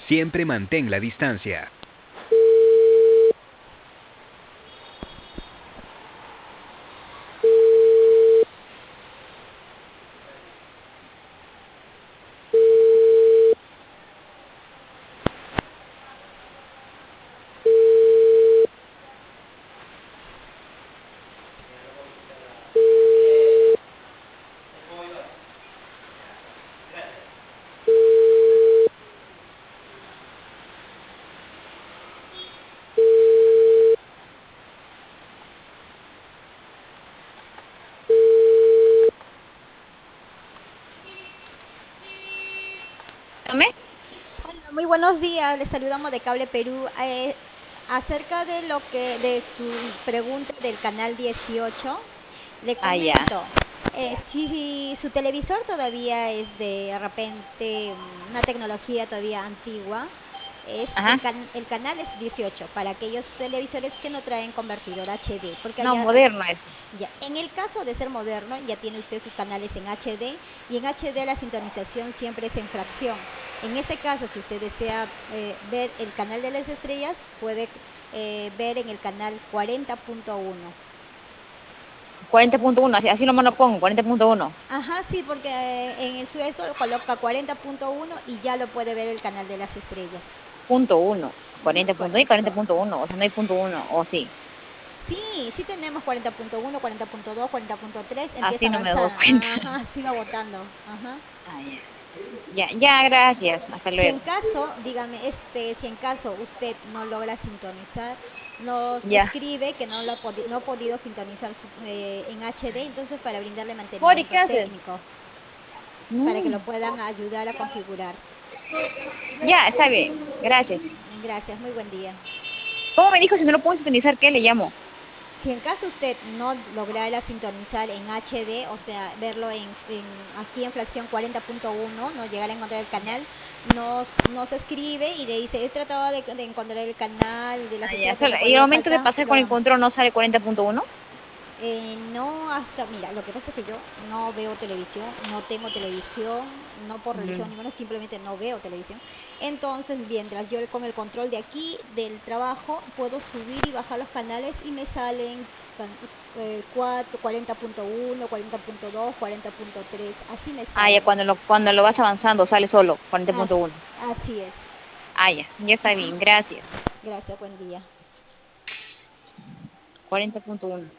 Siempre mantén la distancia. Dígame. Hola, muy buenos días. Les saludamos de Cable Perú. Acerca de de su pregunta del canal 18, le Ah, ya. comento, si su televisor todavía es de repente una tecnología todavía antigua, Ajá. el canal es 18 para aquellos televisores que no traen convertidor HD, porque No, allá moderno ese. ya, en el caso de ser moderno, ya tiene usted sus canales en HD y en HD la sintonización siempre es en fracción. En ese caso, si usted desea ver el canal de las estrellas, puede ver en el canal 40.1. 40.1, así nomás lo pongo, 40.1. Ajá, sí, porque en el sueso coloca 40.1 y ya lo puede ver el canal de las estrellas. Punto uno. Ujú, 40.1 y correcto. 40.1. O sea, no hay punto uno. O sí. Sí, sí tenemos 40.1, 40.2, 40.3, empieza Así no me doy avanzando. cuenta. Ajá, sí va votando. Ajá. Ah, ya. Ya, ya, gracias. Hasta Si en luego. caso, dígame, si en caso usted no logra sintonizar, nos Ya. escribe que no ha podido sintonizar en HD, entonces para brindarle Mori, mantenimiento ¿qué haces? técnico, para que Mm. lo puedan ayudar a configurar. Ya, está bien. Gracias. Gracias, muy buen día. ¿Cómo me dijo si no lo puedo sintonizar? ¿Qué le llamo? Si en caso usted no lograra sintonizar en HD, o sea, verlo aquí en fracción 40.1, no llegar a encontrar el canal, nos escribe y le dice, he tratado de encontrar el canal de las Ah, ya. estrellas, pero Y al todavía momento de falta, pasar con el control no sale 40.1. no hasta, mira, lo que pasa es que yo no veo televisión, no tengo televisión, no por religión Mm. ni menos, simplemente no veo televisión. Entonces, mientras yo con el control de aquí, del trabajo, puedo subir y bajar los canales y me salen 4, 40.1, 40.2, 40.3, así me Ah, ya, salen. cuando lo vas avanzando sale solo 40.1. Así es. Ah, ya. Ya está bien. Gracias. Gracias, buen día. 40.1.